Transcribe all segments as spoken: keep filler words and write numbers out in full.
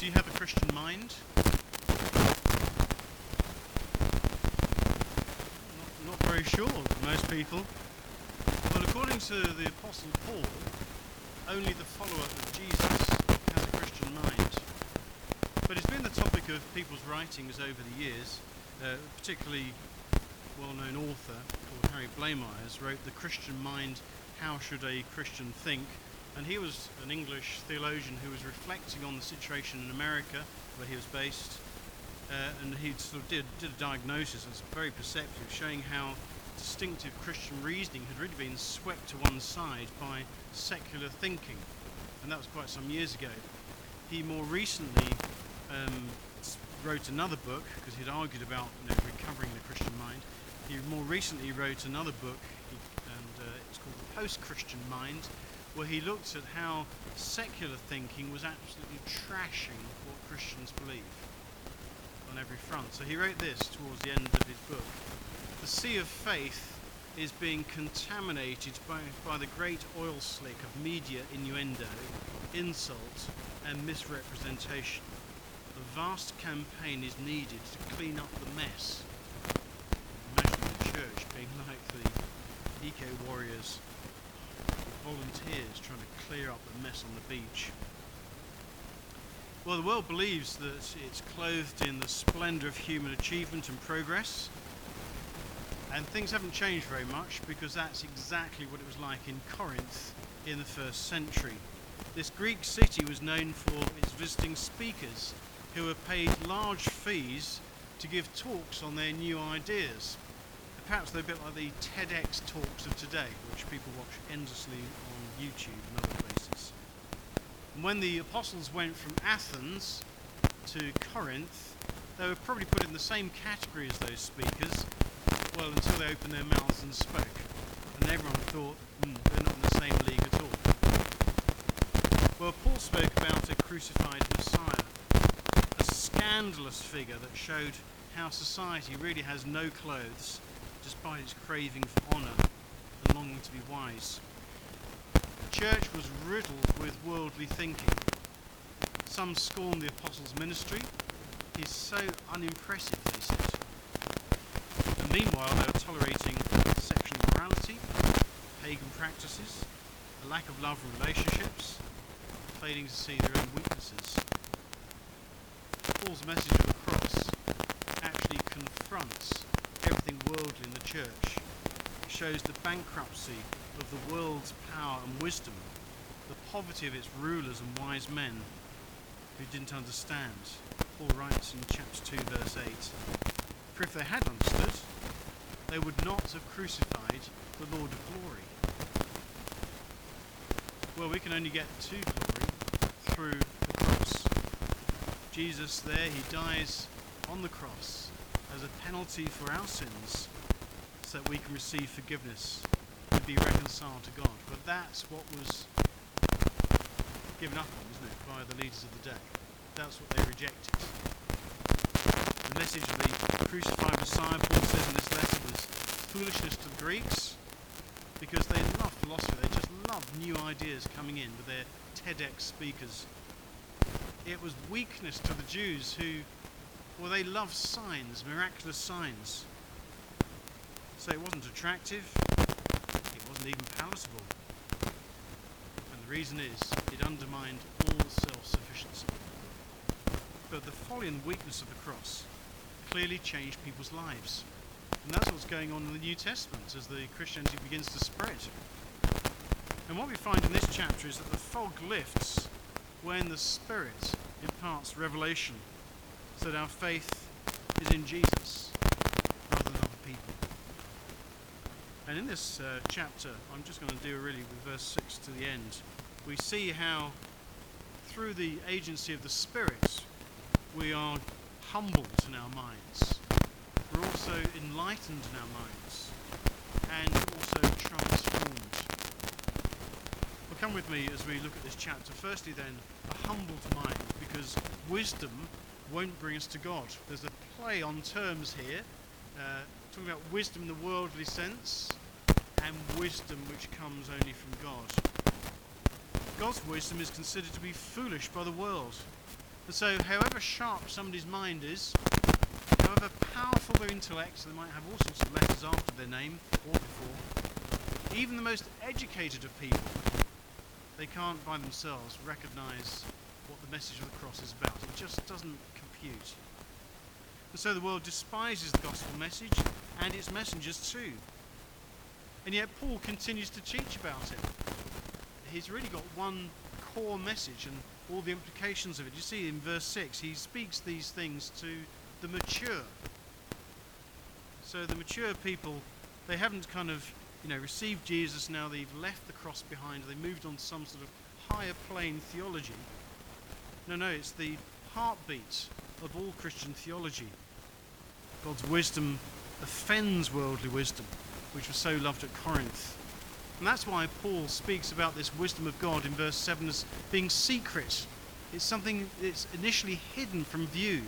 you have a Christian mind? Not, not very sure, most people. Well, according to the Apostle Paul, only the follower of Jesus has a Christian mind. But it's been the topic of people's writings over the years. Uh, particularly well-known author called Harry Blamires wrote The Christian Mind, How Should a Christian Think? And he was an English theologian who was reflecting on the situation in America, where he was based, uh, and he sort of did, did a diagnosis that's very perceptive, showing how distinctive Christian reasoning had really been swept to one side by secular thinking. And that was quite some years ago. He more recently um, wrote another book, because he'd argued about you know, recovering the Christian mind. He more recently wrote another book, he, and uh, it's called The Post-Christian Mind, where he looked at how secular thinking was absolutely trashing what Christians believe on every front. So he wrote this towards the end of his book. The sea of faith is being contaminated by, by the great oil slick of media innuendo, insult, and misrepresentation. A vast campaign is needed to clean up the mess. Imagine the church being like the eco-warriors, volunteers trying to clear up the mess on the beach. Well, the world believes that it's clothed in the splendour of human achievement and progress, and things haven't changed very much, because that's exactly what it was like in Corinth in the first century. This Greek city was known for its visiting speakers, who were paid large fees to give talks on their new ideas. Perhaps they're a bit like the TEDx talks of today, which people watch endlessly on YouTube and other places. And when the apostles went from Athens to Corinth, they were probably put in the same category as those speakers, well, until they opened their mouths and spoke. And everyone thought, hmm, they're not in the same league at all. Well, Paul spoke about a crucified Messiah, a scandalous figure that showed how society really has no clothes, despite its craving for honour and longing to be wise. The church was riddled with worldly thinking. Some scorned the apostles' ministry. He's so unimpressive, they said. And meanwhile, they were tolerating sexual immorality, pagan practices, a lack of love in relationships, failing to see their own weaknesses. Paul's message of the cross actually confronts everything worldly in the church. It shows the bankruptcy of the world's power and wisdom, the poverty of its rulers and wise men who didn't understand. Paul writes in chapter two, verse eight, for if they had understood, they would not have crucified the Lord of glory. Well, we can only get to glory through the cross. Jesus there, he dies on the cross as a penalty for our sins, so that we can receive forgiveness and be reconciled to God. But that's what was given up on, isn't it, by the leaders of the day. That's what they rejected. The message of the crucified Messiah, Paul says in this letter, was foolishness to the Greeks, because they love philosophy. They just love new ideas coming in with their TEDx speakers. It was weakness to the Jews who, well, they loved signs, miraculous signs. So it wasn't attractive, it wasn't even palatable. And the reason is, it undermined all self-sufficiency. But the folly and weakness of the cross clearly changed people's lives. And that's what's going on in the New Testament as the Christianity begins to spread. And what we find in this chapter is that the fog lifts when the Spirit imparts revelation, so that our faith is in Jesus rather than other people. And in this uh, chapter, I'm just going to do really with verse six to the end, we see how through the agency of the Spirit we are humbled in our minds. We're also enlightened in our minds and also transformed. Well, come with me as we look at this chapter. Firstly then, a humbled mind, because wisdom won't bring us to God. There's a play on terms here, uh, talking about wisdom in the worldly sense and wisdom which comes only from God. God's wisdom is considered to be foolish by the world. And so however sharp somebody's mind is, however powerful their intellect, so they might have all sorts of letters after their name or before, even the most educated of people, they can't by themselves recognise what the message of the cross is about. It just doesn't compute. And so the world despises the gospel message and its messengers too. And yet Paul continues to teach about it. He's really got one core message and all the implications of it. You see in verse six, he speaks these things to the mature. So the mature people, they haven't kind of, you know, received Jesus now, they've left the cross behind, they moved on to some sort of higher plane theology. No, no, it's the heartbeat of all Christian theology. God's wisdom offends worldly wisdom, which was so loved at Corinth. And that's why Paul speaks about this wisdom of God in verse seven as being secret. It's something that's initially hidden from view,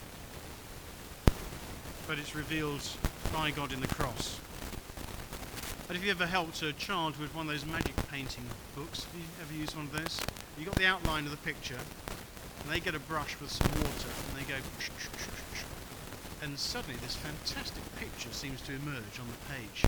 but it's revealed by God in the cross. But if you ever helped a child with one of those magic painting books, have you ever used one of those? You've got the outline of the picture, and they get a brush with some water, and they go, and suddenly this fantastic picture seems to emerge on the page.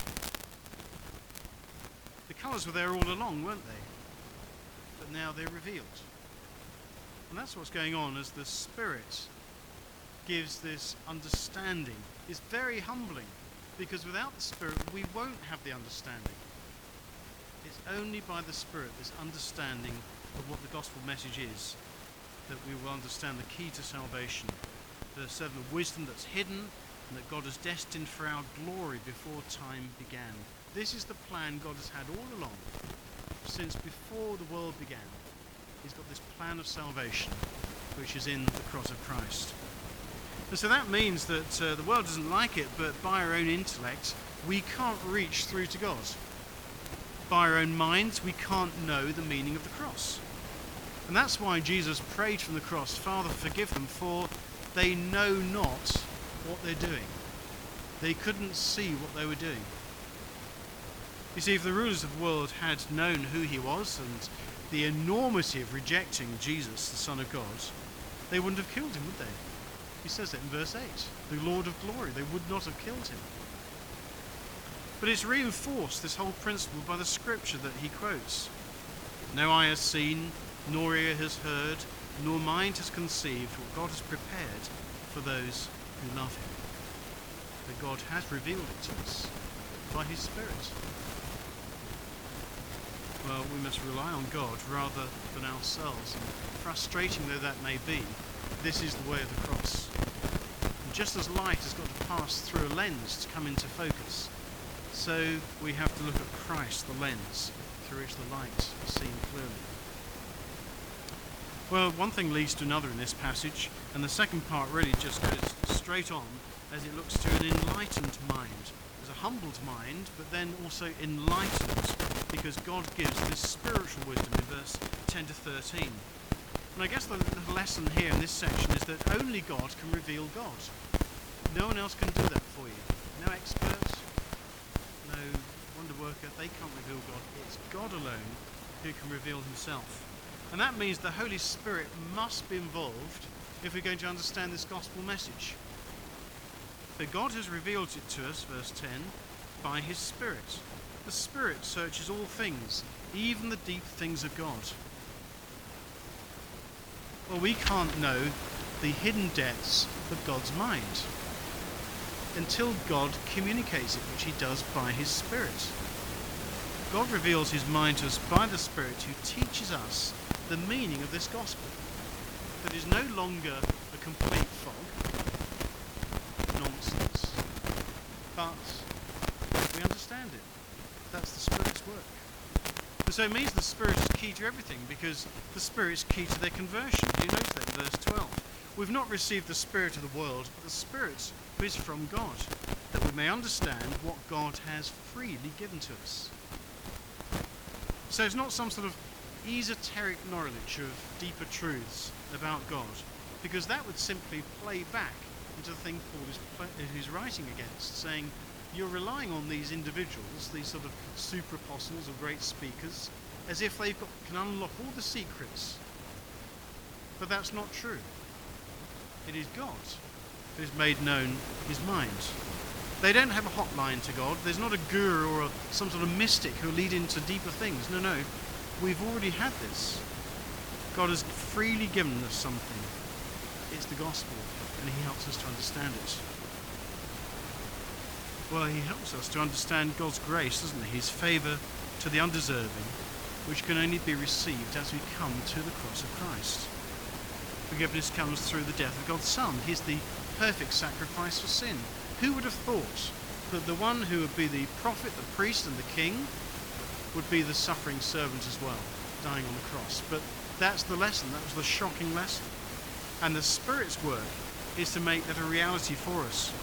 The colours were there all along, weren't they? But now they're revealed. And that's what's going on as the Spirit gives this understanding. It's very humbling, because without the Spirit we won't have the understanding. It's only by the Spirit, this understanding of what the gospel message is, that we will understand the key to salvation. Verse seven, the wisdom that's hidden and that God has destined for our glory before time began. This is the plan God has had all along, since before the world began. He's got this plan of salvation, which is in the cross of Christ. And so that means that uh, the world doesn't like it, but by our own intellect, we can't reach through to God. By our own minds, we can't know the meaning of the cross. And that's why Jesus prayed from the cross, Father, forgive them, for they know not what they're doing. They couldn't see what they were doing. You see, if the rulers of the world had known who he was and the enormity of rejecting Jesus, the Son of God, they wouldn't have killed him, would they? He says that in verse eight. The Lord of glory, they would not have killed him. But it's reinforced, this whole principle, by the scripture that he quotes. No eye has seen, nor ear has heard, nor mind has conceived what God has prepared for those who love him. But God has revealed it to us by his Spirit. Well, we must rely on God rather than ourselves. And frustrating though that may be, this is the way of the cross. And just as light has got to pass through a lens to come into focus, so we have to look at Christ, the lens through which the light is seen clearly. Well, one thing leads to another in this passage, and the second part really just goes straight on as it looks to an enlightened mind. There's a humbled mind, but then also enlightened, because God gives this spiritual wisdom in verse ten to thirteen. And I guess the, the lesson here in this section is that only God can reveal God. No one else can do that for you. No expert, no wonder worker, they can't reveal God. It's God alone who can reveal himself. And that means the Holy Spirit must be involved if we're going to understand this gospel message. But God has revealed it to us, verse ten, by his Spirit. The Spirit searches all things, even the deep things of God. Well, we can't know the hidden depths of God's mind until God communicates it, which he does by his Spirit. God reveals his mind to us by the Spirit, who teaches us the meaning of this gospel. That is no longer a complete fog, nonsense, but we understand it. That's the Spirit's work. And so it means the Spirit is key to everything, because the Spirit is key to their conversion. You notice that in verse twelve. We've not received the Spirit of the world, but the Spirit who is from God, that we may understand what God has freely given to us. So it's not some sort of esoteric knowledge of deeper truths about God, because that would simply play back into the thing Paul is, is writing against, saying, you're relying on these individuals, these sort of super apostles or great speakers, as if they've got, can unlock all the secrets. But that's not true. It is God who has made known his mind. They don't have a hotline to God. There's not a guru or a, some sort of mystic who will lead into deeper things. No, no. We've already had this. God has freely given us something. It's the gospel, and he helps us to understand it. Well, he helps us to understand God's grace, doesn't he? His favour to the undeserving, which can only be received as we come to the cross of Christ. Forgiveness comes through the death of God's Son. He's the perfect sacrifice for sin. Who would have thought that the one who would be the prophet, the priest and the king would be the suffering servant as well, dying on the cross? But that's the lesson. That was the shocking lesson. And the Spirit's work is to make that a reality for us.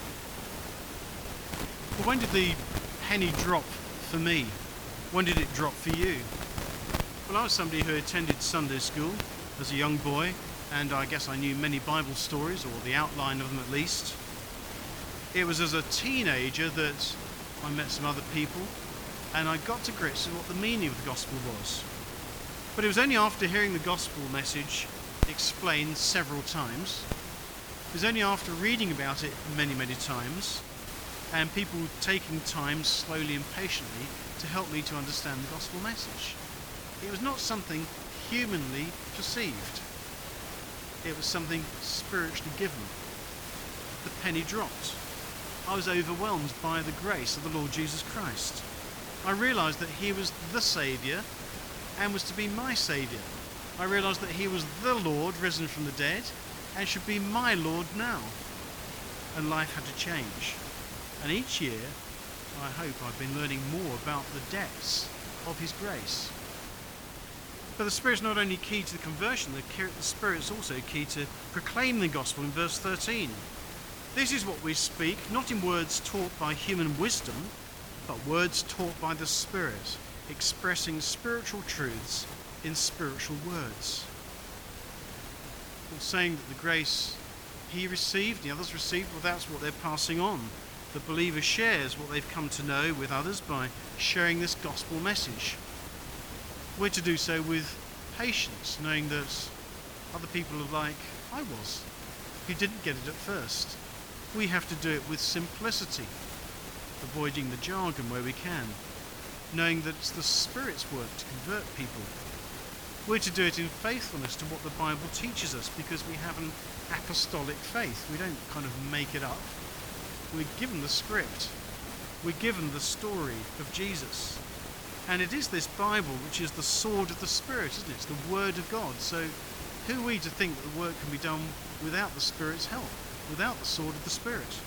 Well, when did the penny drop for me? When did it drop for you? Well, I was somebody who attended Sunday school as a young boy, and I guess I knew many Bible stories, or the outline of them at least. It was as a teenager that I met some other people, and I got to grips with what the meaning of the gospel was. But it was only after hearing the gospel message explained several times, it was only after reading about it many, many times, and people taking time slowly and patiently to help me to understand the gospel message. It was not something humanly perceived. It was something spiritually given. The penny dropped. I was overwhelmed by the grace of the Lord Jesus Christ. I realised that he was the Saviour and was to be my Saviour. I realised that he was the Lord risen from the dead and should be my Lord now. And life had to change. And each year, I hope I've been learning more about the depths of his grace. But the Spirit's not only key to the conversion, the Spirit's also key to proclaim the gospel in verse thirteen. This is what we speak, not in words taught by human wisdom, but words taught by the Spirit, expressing spiritual truths in spiritual words. Paul's saying that the grace he received, the others received, well, that's what they're passing on. The believer shares what they've come to know with others by sharing this gospel message. We're to do so with patience, knowing that other people are like I was, who didn't get it at first. We have to do it with simplicity, avoiding the jargon where we can, knowing that it's the Spirit's work to convert people. We're to do it in faithfulness to what the Bible teaches us, because we have an apostolic faith. We don't kind of make it up. We're given the script. We're given the story of Jesus. And it is this Bible which is the sword of the Spirit, isn't it? It's the Word of God. So who are we to think that the work can be done without the Spirit's help, without the sword of the Spirit?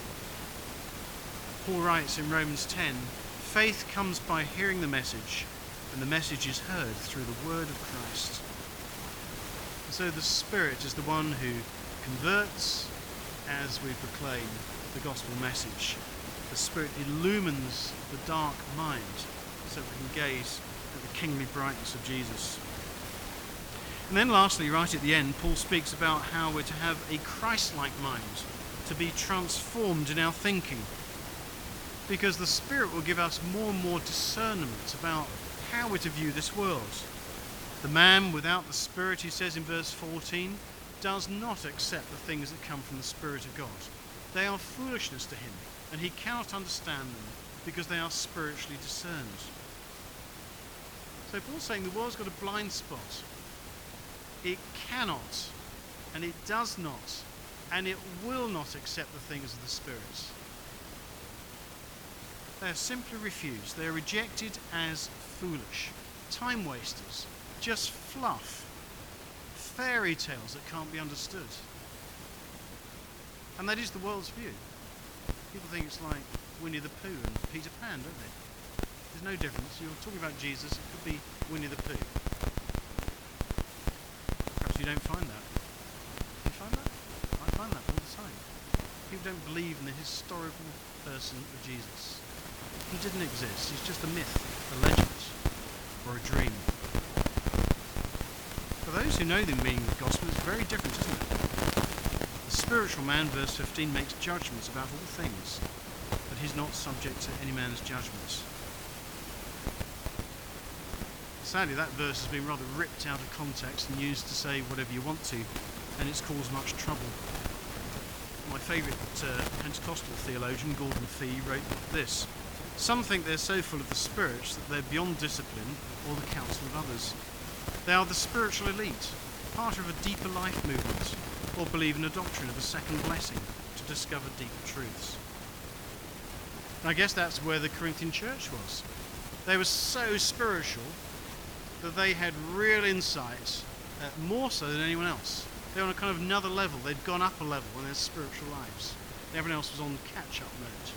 Paul writes in Romans ten, faith comes by hearing the message, and the message is heard through the word of Christ. And so the Spirit is the one who converts as we proclaim the gospel message. The Spirit illumines the dark mind so we can gaze at the kingly brightness of Jesus. And then lastly, right at the end, Paul speaks about how we're to have a Christ-like mind, to be transformed in our thinking, because the Spirit will give us more and more discernment about how we're to view this world. The man without the Spirit, he says in verse fourteen, does not accept the things that come from the Spirit of God. They are foolishness to him, and he cannot understand them because they are spiritually discerned. So Paul's saying the world's got a blind spot. It cannot, and it does not, and it will not accept the things of the Spirit. They are simply refused. They are rejected as foolish, time wasters, just fluff, fairy tales that can't be understood. And that is the world's view. People think it's like Winnie the Pooh and Peter Pan, don't they? There's no difference. You're talking about Jesus, it could be Winnie the Pooh. Perhaps you don't find that. Do you find that? I find that all the time. People don't believe in the historical person of Jesus. He didn't exist. He's just a myth, a legend, or a dream. For those who know the meaning of the gospel, it's very different, isn't it? The spiritual man, verse fifteen, makes judgments about all things, but he's not subject to any man's judgments. Sadly, that verse has been rather ripped out of context and used to say whatever you want to. and it's caused much trouble. My favourite uh, Pentecostal theologian, Gordon Fee, wrote this: "Some think they're so full of the Spirit that they're beyond discipline or the counsel of others. They are the spiritual elite, part of a deeper life movement, or believe in a doctrine of a second blessing to discover deeper truths." And I guess that's where the Corinthian church was. They were so spiritual that they had real insight, uh, more so than anyone else. They were on a kind of another level. They'd gone up a level in their spiritual lives. Everyone else was on catch-up mode,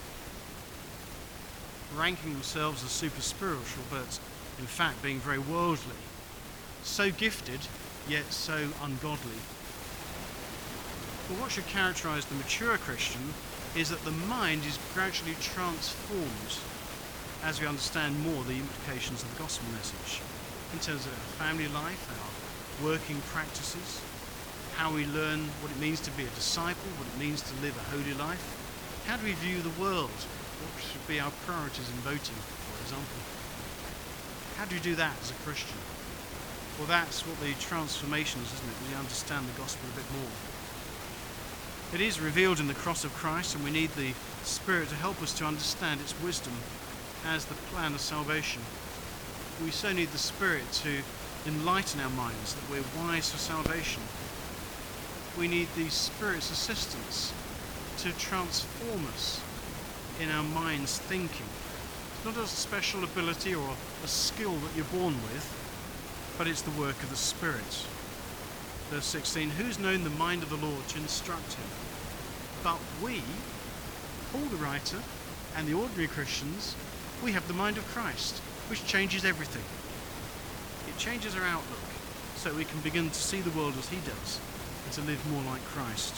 ranking themselves as super spiritual, but in fact being very worldly. So gifted, yet so ungodly. But what should characterize the mature Christian is that the mind is gradually transformed as we understand more the implications of the gospel message in terms of our family life, our working practices, how we learn what it means to be a disciple, what it means to live a holy life. How do we view the world? What should be our priorities in voting, for example? How do you do that as a Christian? Well, that's what the transformation is, isn't it? We understand the gospel a bit more. It is revealed in the cross of Christ, and we need the Spirit to help us to understand its wisdom as the plan of salvation. We so need the Spirit to enlighten our minds that we're wise for salvation. We need the Spirit's assistance to transform us in our mind's thinking. It's not a special ability or a skill that you're born with, but it's the work of the Spirit. Verse sixteen, "Who's known the mind of the Lord to instruct him? But we," Paul the writer, and the ordinary Christians, we have the mind of Christ, which changes everything. It changes our outlook so we can begin to see the world as he does and to live more like Christ.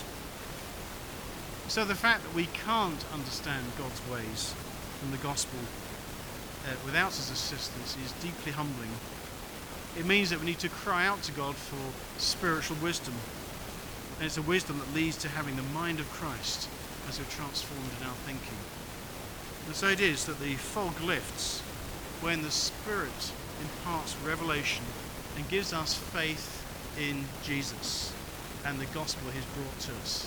So the fact that we can't understand God's ways from the gospel uh, without his assistance is deeply humbling. It means that we need to cry out to God for spiritual wisdom. And it's a wisdom that leads to having the mind of Christ as we're transformed in our thinking. And so it is that the fog lifts when the Spirit imparts revelation and gives us faith in Jesus and the gospel he's brought to us.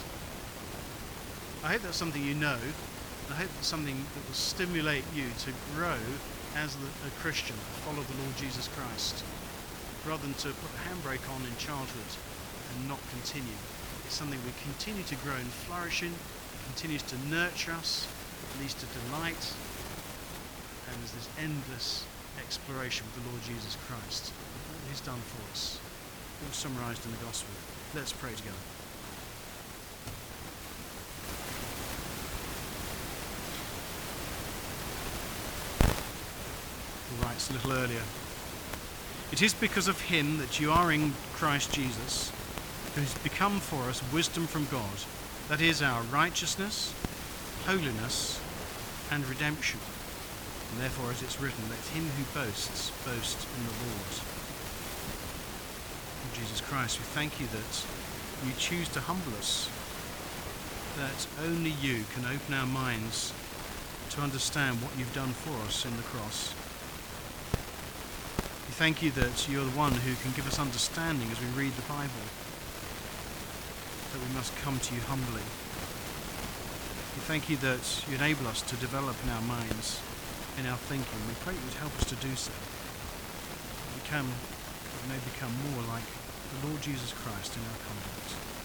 I hope that's something you know. I hope that's something that will stimulate you to grow as a Christian, follow the Lord Jesus Christ, rather than to put the handbrake on in childhood and not continue. It's something we continue to grow and flourish in, continues to nurture us, leads to delight, and there's this endless exploration with the Lord Jesus Christ, what he's done for us, all summarised in the gospel. Let's pray together. All right, it's a little earlier. "It is because of him that you are in Christ Jesus, who has become for us wisdom from God, that is our righteousness, holiness, and redemption. And therefore, as it's written, let him who boasts, boast in the Lord." Lord Jesus Christ, we thank you that you choose to humble us, that only you can open our minds to understand what you've done for us in the cross. We thank you that you're the one who can give us understanding as we read the Bible, that we must come to you humbly. We thank you that you enable us to develop in our minds, in our thinking. We pray you would help us to do so. We can, we may become more like the Lord Jesus Christ in our conduct.